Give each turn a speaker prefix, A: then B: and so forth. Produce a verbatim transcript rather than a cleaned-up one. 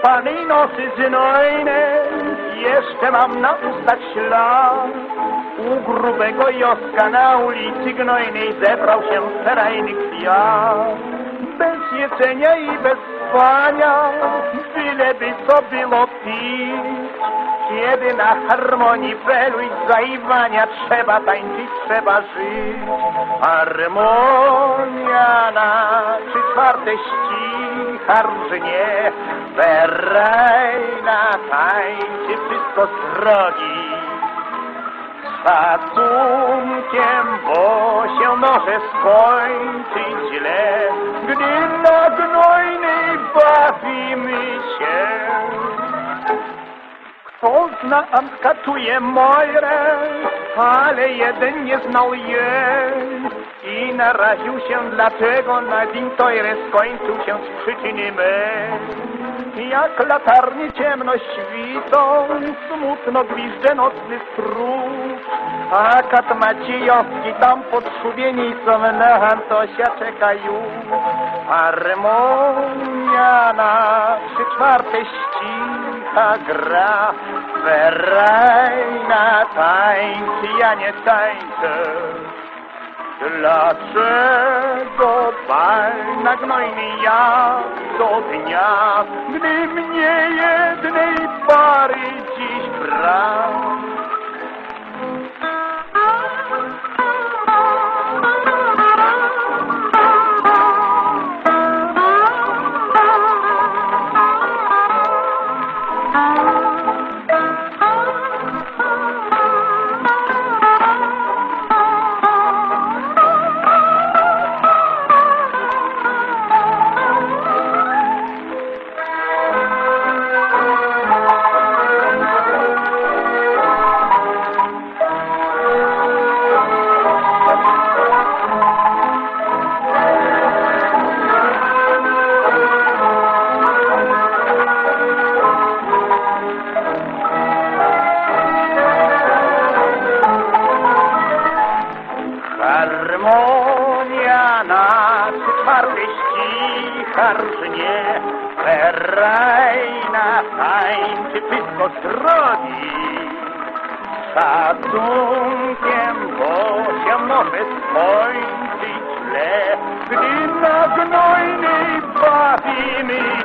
A: zapanej nosy znojne, jeszcze mam na ustach ślad. U grubego Joska na ulicy Gnojnej zebrał się ferajny kwiat. Bez jedzenia i bez spania, byleby co było pić. Kiedy na harmonii belu i zaiwania trzeba tańczyć, trzeba żyć. Harmonia na trzy czwarte ścicha różnie, ferajna tańczy wszystko z drogi. Szacunkiem, bo się może skończyć źle, gdy na Gnojnej bawimy się. Kto zna Amskatuje Moirę, ale jeden nie znał jej i naraził się, dlaczego na dzień tojre skończył się z przyczyny mej. Jak latarni ciemno świtą, smutno gwizdże nocny stróż, a kat Maciejowski tam pod szubienicą na Antosia czeka już. Harmonia na trzy czwarte ścicha gra, ferajna tańczy, ja nie tańczę. Dlaczego bal na Gnojnej jak do dnia, gdy mnie jednej pary dziś brak? Harmonia na trzy czwarte ścicha różnie, ferajna tańczy wszystko z drogi. Szacunkiem, bo się może skończyć źle, gdy na Gnojnej bawimy